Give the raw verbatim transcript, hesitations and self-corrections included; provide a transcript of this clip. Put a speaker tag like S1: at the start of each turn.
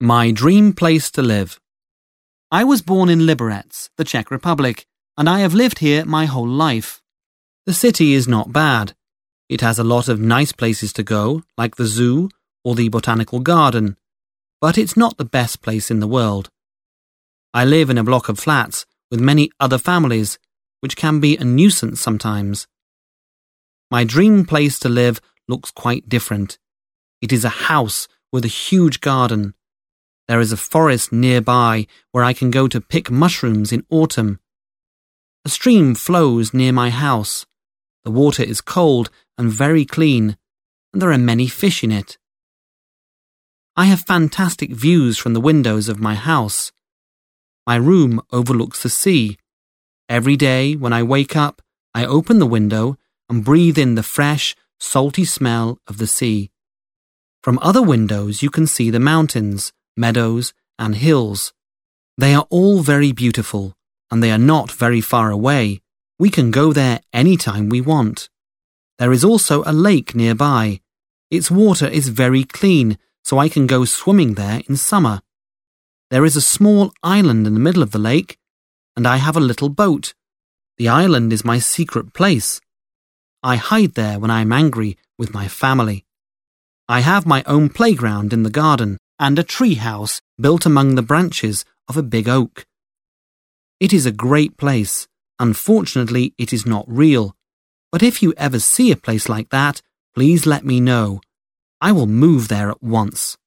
S1: My dream place to live. I was born in Liberec, the Czech Republic, and I have lived here my whole life. The city is not bad. It has a lot of nice places to go, like the zoo or the botanical garden, but it's not the best place in the world. I live in a block of flats with many other families, which can be a nuisance sometimes. My dream place to live looks quite different. It is a house with a huge garden. There is a forest nearby where I can go to pick mushrooms in autumn. A stream flows near my house. The water is cold and very clean, and there are many fish in it. I have fantastic views from the windows of my house. My room overlooks the sea. Every day when I wake up, I open the window and breathe in the fresh, salty smell of the sea. From other windows you can see the mountains, meadows and hills. They are all very beautiful, and they are not very far away. We can go there any time we want. There is also a lake nearby. Its water is very clean, so I can go swimming there in summer. There is a small island in the middle of the lake, and I have a little boat. The island is my secret place. I hide there when I am angry with my family. I have my own playground in the garden and a tree house built among the branches of a big oak. It is a great place. Unfortunately, it is not real. But if you ever see a place like that, please let me know. I will move there at once.